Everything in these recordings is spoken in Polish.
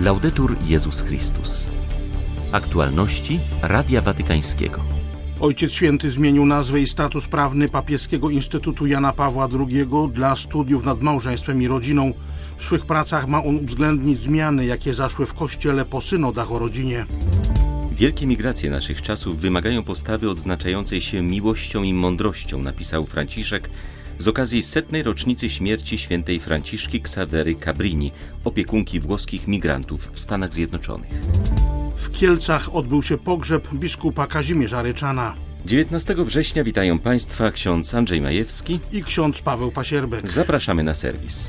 Laudetur Jezus Chrystus. Aktualności Radia Watykańskiego. Ojciec Święty zmienił nazwę i status prawny Papieskiego Instytutu Jana Pawła II dla studiów nad małżeństwem i rodziną. W swych pracach ma on uwzględnić zmiany, jakie zaszły w Kościele po synodach o rodzinie. Wielkie migracje naszych czasów wymagają postawy odznaczającej się miłością i mądrością, napisał Franciszek z okazji 100. rocznicy śmierci świętej Franciszki Ksawery Cabrini, opiekunki włoskich migrantów w Stanach Zjednoczonych. W Kielcach odbył się pogrzeb biskupa Kazimierza Ryczana. 19 września witają Państwa ksiądz Andrzej Majewski I ksiądz Paweł Pasierbek. Zapraszamy na serwis.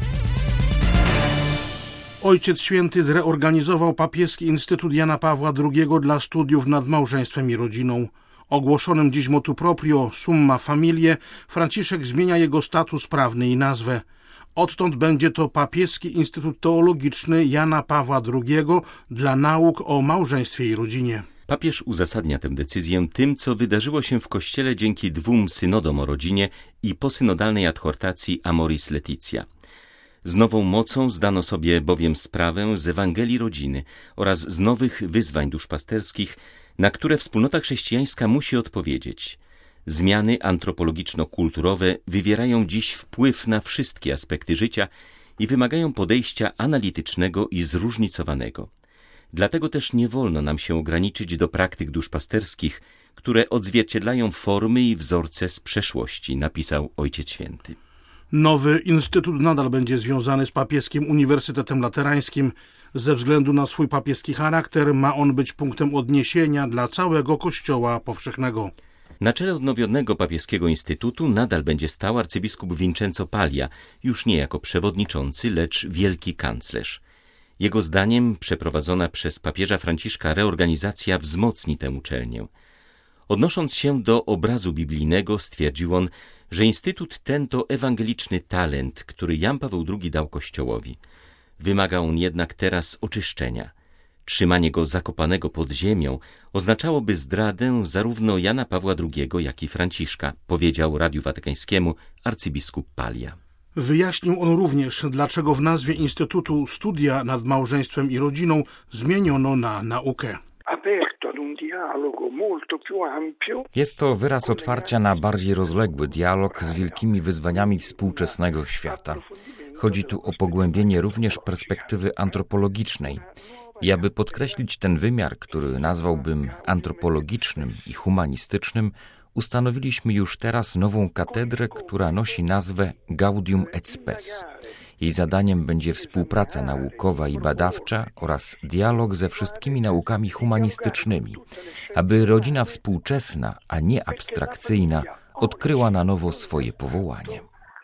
Ojciec Święty zreorganizował Papieski Instytut Jana Pawła II dla studiów nad małżeństwem i rodziną. Ogłoszonym dziś motu proprio Summa Familiae Franciszek zmienia jego status prawny i nazwę. Odtąd będzie to Papieski Instytut Teologiczny Jana Pawła II dla nauk o małżeństwie i rodzinie. Papież uzasadnia tę decyzję tym, co wydarzyło się w Kościele dzięki 2 synodom o rodzinie i posynodalnej adhortacji Amoris Laetitia. Z nową mocą zdano sobie bowiem sprawę z Ewangelii rodziny oraz z nowych wyzwań duszpasterskich, na które wspólnota chrześcijańska musi odpowiedzieć. Zmiany antropologiczno-kulturowe wywierają dziś wpływ na wszystkie aspekty życia i wymagają podejścia analitycznego i zróżnicowanego. Dlatego też nie wolno nam się ograniczyć do praktyk duszpasterskich, które odzwierciedlają formy i wzorce z przeszłości, napisał Ojciec Święty. Nowy instytut nadal będzie związany z Papieskim Uniwersytetem Laterańskim. Ze względu na swój papieski charakter ma on być punktem odniesienia dla całego Kościoła powszechnego. Na czele odnowionego Papieskiego Instytutu nadal będzie stał arcybiskup Vincenzo Paglia, już nie jako przewodniczący, lecz wielki kanclerz. Jego zdaniem przeprowadzona przez papieża Franciszka reorganizacja wzmocni tę uczelnię. Odnosząc się do obrazu biblijnego, stwierdził on, że instytut ten to ewangeliczny talent, który Jan Paweł II dał Kościołowi. Wymaga on jednak teraz oczyszczenia. Trzymanie go zakopanego pod ziemią oznaczałoby zdradę zarówno Jana Pawła II, jak i Franciszka, powiedział Radiu Watykańskiemu arcybiskup Paglia. Wyjaśnił on również, dlaczego w nazwie Instytutu Studia nad małżeństwem i rodziną zmieniono na naukę. Jest to wyraz otwarcia na bardziej rozległy dialog z wielkimi wyzwaniami współczesnego świata. Chodzi tu o pogłębienie również perspektywy antropologicznej. I aby podkreślić ten wymiar, który nazwałbym antropologicznym i humanistycznym, ustanowiliśmy już teraz nową katedrę, która nosi nazwę Gaudium et Spes. Jej zadaniem będzie współpraca naukowa i badawcza oraz dialog ze wszystkimi naukami humanistycznymi, aby rodzina współczesna, a nie abstrakcyjna, odkryła na nowo swoje powołanie.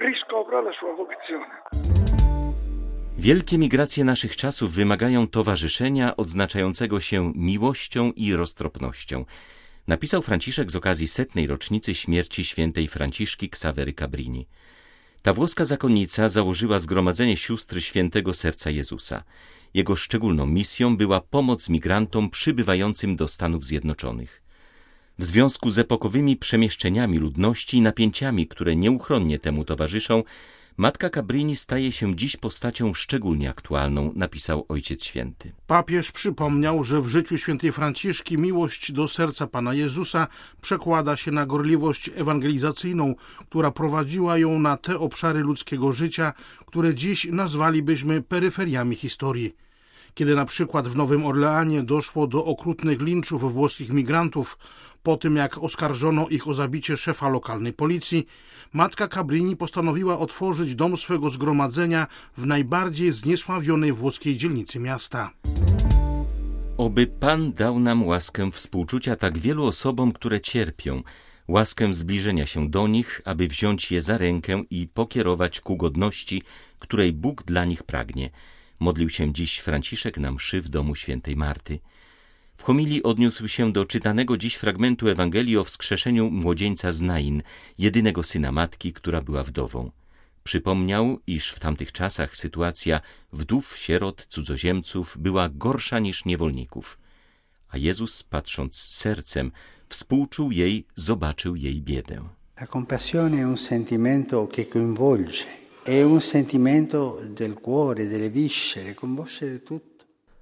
Wielkie migracje naszych czasów wymagają towarzyszenia odznaczającego się miłością i roztropnością, napisał Franciszek z okazji 100. rocznicy śmierci świętej Franciszki Ksawery Cabrini. Ta włoska zakonnica założyła Zgromadzenie Sióstr Świętego Serca Jezusa. Jego szczególną misją była pomoc migrantom przybywającym do Stanów Zjednoczonych. W związku z epokowymi przemieszczeniami ludności i napięciami, które nieuchronnie temu towarzyszą, matka Cabrini staje się dziś postacią szczególnie aktualną, napisał Ojciec Święty. Papież przypomniał, że w życiu świętej Franciszki miłość do serca Pana Jezusa przekłada się na gorliwość ewangelizacyjną, która prowadziła ją na te obszary ludzkiego życia, które dziś nazwalibyśmy peryferiami historii. Kiedy na przykład w Nowym Orleanie doszło do okrutnych linczów włoskich migrantów, po tym jak oskarżono ich o zabicie szefa lokalnej policji, matka Cabrini postanowiła otworzyć dom swego zgromadzenia w najbardziej zniesławionej włoskiej dzielnicy miasta. Oby Pan dał nam łaskę współczucia tak wielu osobom, które cierpią, łaskę zbliżenia się do nich, aby wziąć je za rękę i pokierować ku godności, której Bóg dla nich pragnie. Modlił się dziś Franciszek na mszy w domu świętej Marty. W homilii odniósł się do czytanego dziś fragmentu Ewangelii o wskrzeszeniu młodzieńca z Nain, jedynego syna matki, która była wdową. Przypomniał, iż w tamtych czasach sytuacja wdów, sierot, cudzoziemców była gorsza niż niewolników. A Jezus, patrząc sercem, współczuł jej, zobaczył jej biedę. La compassione è un sentimento che coinvolge, è un sentimento del cuore, delle viscere, coinvolge tutto.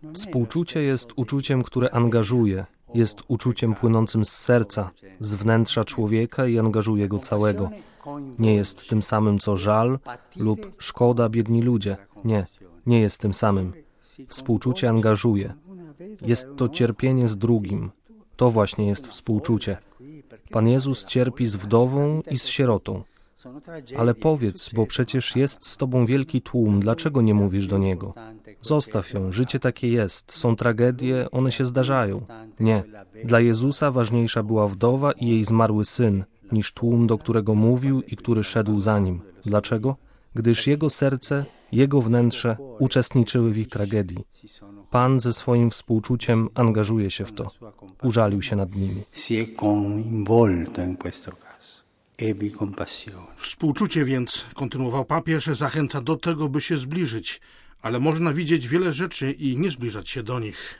Współczucie jest uczuciem, które angażuje, jest uczuciem płynącym z serca, z wnętrza człowieka i angażuje go całego. Nie jest tym samym co żal lub szkoda, biedni ludzie. Nie jest tym samym. Współczucie angażuje. Jest to cierpienie z drugim. To właśnie jest współczucie. Pan Jezus cierpi z wdową i z sierotą. Ale powiedz, bo przecież jest z tobą wielki tłum, dlaczego nie mówisz do niego? Zostaw ją, życie takie jest, są tragedie, one się zdarzają. Nie, dla Jezusa ważniejsza była wdowa i jej zmarły syn, niż tłum, do którego mówił i który szedł za nim. Dlaczego? Gdyż jego serce, jego wnętrze uczestniczyły w ich tragedii. Pan ze swoim współczuciem angażuje się w to. Użalił się nad nimi. Współczucie więc, kontynuował papież, zachęca do tego, by się zbliżyć, ale można widzieć wiele rzeczy i nie zbliżać się do nich.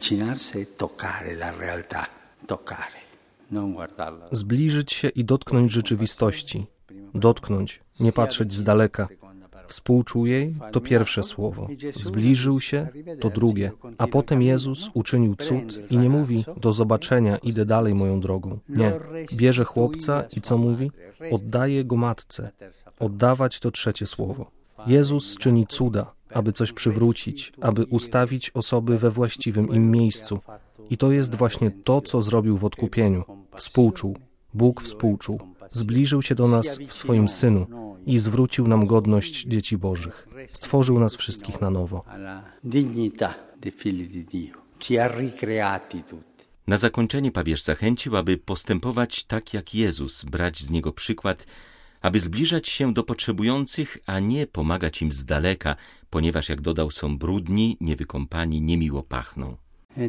Zbliżyć się i dotknąć rzeczywistości. Dotknąć, nie patrzeć z daleka. Współczuj jej, to pierwsze słowo. Zbliżył się, to drugie. A potem Jezus uczynił cud i nie mówi: do zobaczenia, idę dalej moją drogą. Nie. Bierze chłopca i co mówi? Oddaje go matce. Oddawać to trzecie słowo. Jezus czyni cuda, aby coś przywrócić, aby ustawić osoby we właściwym im miejscu. I to jest właśnie to, co zrobił w odkupieniu. Współczuł. Bóg współczuł. Zbliżył się do nas w swoim Synu i zwrócił nam godność dzieci Bożych. Stworzył nas wszystkich na nowo. Na zakończenie papież zachęcił, aby postępować tak jak Jezus, brać z Niego przykład, aby zbliżać się do potrzebujących, a nie pomagać im z daleka, ponieważ, jak dodał, są brudni, niewykąpani, niemiło pachną.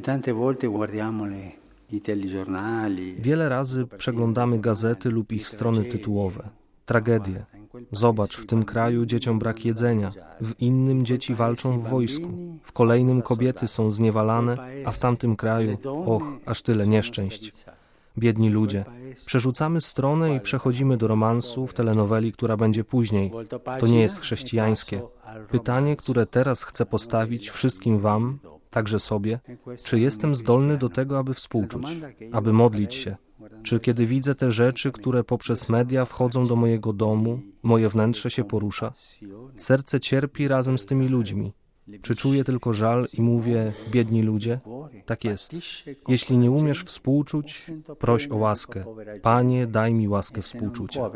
Wiele razy przeglądamy gazety lub ich strony tytułowe. Tragedie. Zobacz, w tym kraju dzieciom brak jedzenia, w innym dzieci walczą w wojsku, w kolejnym kobiety są zniewalane, a w tamtym kraju, aż tyle nieszczęść. Biedni ludzie. Przerzucamy stronę i przechodzimy do romansu w telenoweli, która będzie później. To nie jest chrześcijańskie. Pytanie, które teraz chcę postawić wszystkim wam, także sobie, czy jestem zdolny do tego, aby współczuć, aby modlić się? Czy kiedy widzę te rzeczy, które poprzez media wchodzą do mojego domu, moje wnętrze się porusza? Serce cierpi razem z tymi ludźmi. Czy czuję tylko żal i mówię: biedni ludzie? Tak jest. Jeśli nie umiesz współczuć, proś o łaskę. Panie, daj mi łaskę współczucia.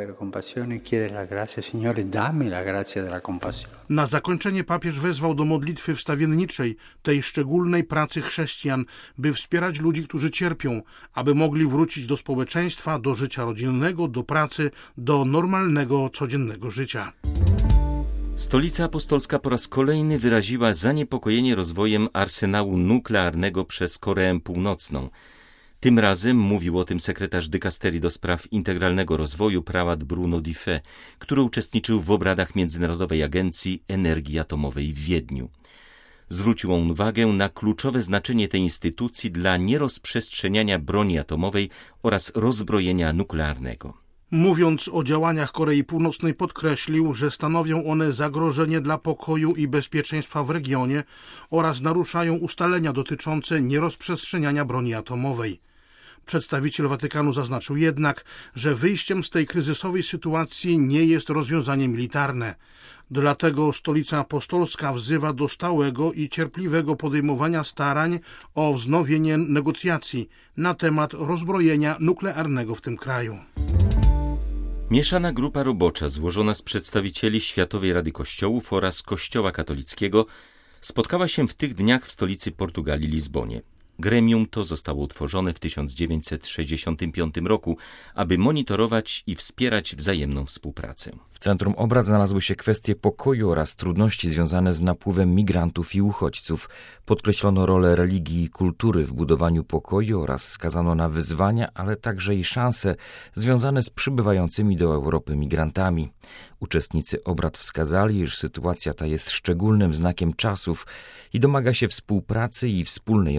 Na zakończenie papież wezwał do modlitwy wstawienniczej, tej szczególnej pracy chrześcijan, by wspierać ludzi, którzy cierpią, aby mogli wrócić do społeczeństwa, do życia rodzinnego, do pracy, do normalnego, codziennego życia. Stolica Apostolska po raz kolejny wyraziła zaniepokojenie rozwojem arsenału nuklearnego przez Koreę Północną. Tym razem mówił o tym sekretarz dykasterii do spraw integralnego rozwoju prałat Bruno Diffé, który uczestniczył w obradach Międzynarodowej Agencji Energii Atomowej w Wiedniu. Zwrócił on uwagę na kluczowe znaczenie tej instytucji dla nierozprzestrzeniania broni atomowej oraz rozbrojenia nuklearnego. Mówiąc o działaniach Korei Północnej, podkreślił, że stanowią one zagrożenie dla pokoju i bezpieczeństwa w regionie oraz naruszają ustalenia dotyczące nierozprzestrzeniania broni atomowej. Przedstawiciel Watykanu zaznaczył jednak, że wyjściem z tej kryzysowej sytuacji nie jest rozwiązanie militarne. Dlatego Stolica Apostolska wzywa do stałego i cierpliwego podejmowania starań o wznowienie negocjacji na temat rozbrojenia nuklearnego w tym kraju. Mieszana grupa robocza złożona z przedstawicieli Światowej Rady Kościołów oraz Kościoła katolickiego spotkała się w tych dniach w stolicy Portugalii, Lizbonie. Gremium to zostało utworzone w 1965 roku, aby monitorować i wspierać wzajemną współpracę. W centrum obrad znalazły się kwestie pokoju oraz trudności związane z napływem migrantów i uchodźców. Podkreślono rolę religii i kultury w budowaniu pokoju oraz wskazano na wyzwania, ale także i szanse związane z przybywającymi do Europy migrantami. Uczestnicy obrad wskazali, iż sytuacja ta jest szczególnym znakiem czasów i domaga się współpracy i wspólnej odpowiedzi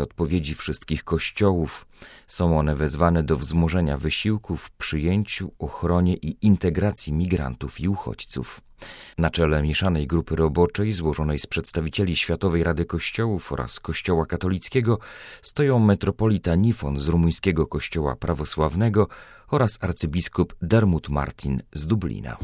zapowiedzi wszystkich kościołów. Są one wezwane do wzmożenia wysiłków w przyjęciu, ochronie i integracji migrantów i uchodźców. Na czele mieszanej grupy roboczej złożonej z przedstawicieli Światowej Rady Kościołów oraz Kościoła katolickiego stoją metropolita Nifon z rumuńskiego kościoła prawosławnego oraz arcybiskup Dermot Martin z Dublina.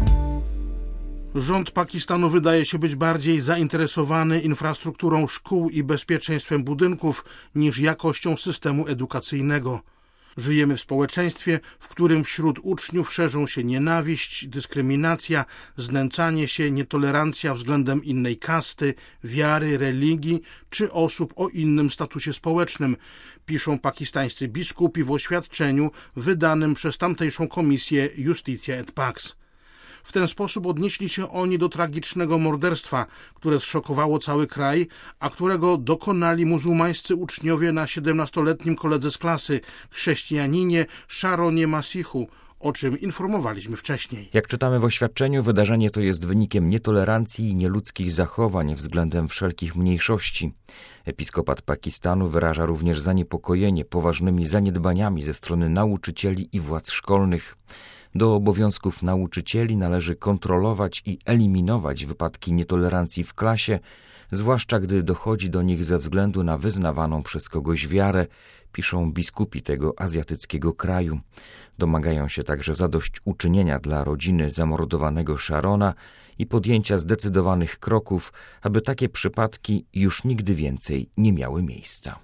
Rząd Pakistanu wydaje się być bardziej zainteresowany infrastrukturą szkół i bezpieczeństwem budynków niż jakością systemu edukacyjnego. Żyjemy w społeczeństwie, w którym wśród uczniów szerzą się nienawiść, dyskryminacja, znęcanie się, nietolerancja względem innej kasty, wiary, religii czy osób o innym statusie społecznym, piszą pakistańscy biskupi w oświadczeniu wydanym przez tamtejszą komisję Justitia et Pax. W ten sposób odnieśli się oni do tragicznego morderstwa, które zszokowało cały kraj, a którego dokonali muzułmańscy uczniowie na 17-letnim koledze z klasy, chrześcijaninie Sharonie Masihu, o czym informowaliśmy wcześniej. Jak czytamy w oświadczeniu, wydarzenie to jest wynikiem nietolerancji i nieludzkich zachowań względem wszelkich mniejszości. Episkopat Pakistanu wyraża również zaniepokojenie poważnymi zaniedbaniami ze strony nauczycieli i władz szkolnych. Do obowiązków nauczycieli należy kontrolować i eliminować wypadki nietolerancji w klasie, zwłaszcza gdy dochodzi do nich ze względu na wyznawaną przez kogoś wiarę, piszą biskupi tego azjatyckiego kraju. Domagają się także zadośćuczynienia dla rodziny zamordowanego Sharona i podjęcia zdecydowanych kroków, aby takie przypadki już nigdy więcej nie miały miejsca.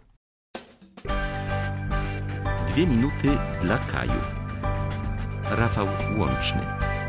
2 minuty dla Kaju. Rafał Łączny.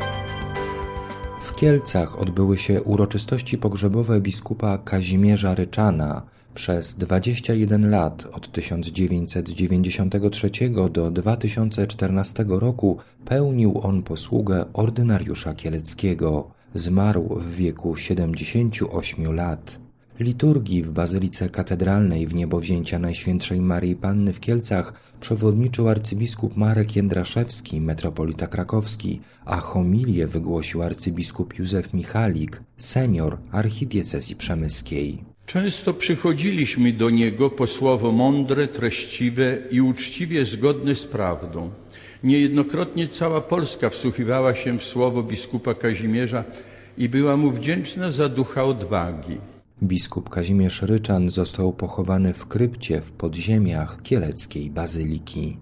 W Kielcach odbyły się uroczystości pogrzebowe biskupa Kazimierza Ryczana. Przez 21 lat, od 1993 do 2014 roku, pełnił on posługę ordynariusza kieleckiego. Zmarł w wieku 78 lat. Liturgii w Bazylice Katedralnej w Niebowzięcia Najświętszej Maryi Panny w Kielcach przewodniczył arcybiskup Marek Jędraszewski, metropolita krakowski, a homilię wygłosił arcybiskup Józef Michalik, senior archidiecezji przemyskiej. Często przychodziliśmy do niego po słowo mądre, treściwe i uczciwie zgodne z prawdą. Niejednokrotnie cała Polska wsłuchiwała się w słowo biskupa Kazimierza i była mu wdzięczna za ducha odwagi. Biskup Kazimierz Ryczan został pochowany w krypcie w podziemiach kieleckiej bazyliki.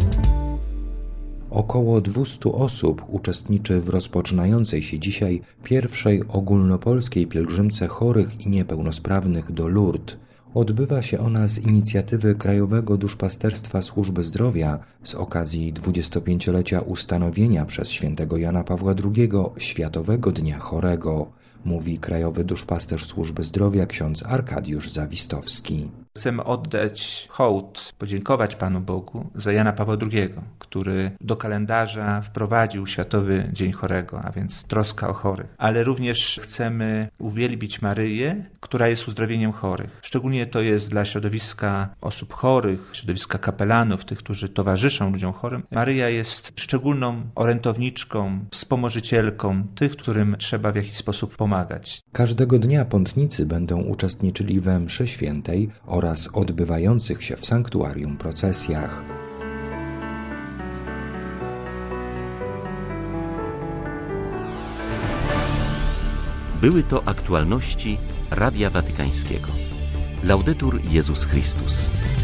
Około 200 osób uczestniczy w rozpoczynającej się dzisiaj pierwszej ogólnopolskiej pielgrzymce chorych i niepełnosprawnych do Lourdes. Odbywa się ona z inicjatywy Krajowego Duszpasterstwa Służby Zdrowia z okazji 25-lecia ustanowienia przez świętego Jana Pawła II Światowego Dnia Chorego, mówi krajowy duszpasterz Służby Zdrowia ksiądz Arkadiusz Zawistowski. Chcemy oddać hołd, podziękować Panu Bogu za Jana Pawła II, który do kalendarza wprowadził Światowy Dzień Chorego, a więc troska o chorych. Ale również chcemy uwielbić Maryję, która jest uzdrowieniem chorych. Szczególnie to jest dla środowiska osób chorych, środowiska kapelanów, tych, którzy towarzyszą ludziom chorym. Maryja jest szczególną orędowniczką, wspomożycielką tych, którym trzeba w jakiś sposób pomagać. Każdego dnia pątnicy będą uczestniczyli we mszy świętej oraz odbywających się w sanktuarium procesjach. Były to aktualności Radia Watykańskiego. Laudetur Jezus Chrystus.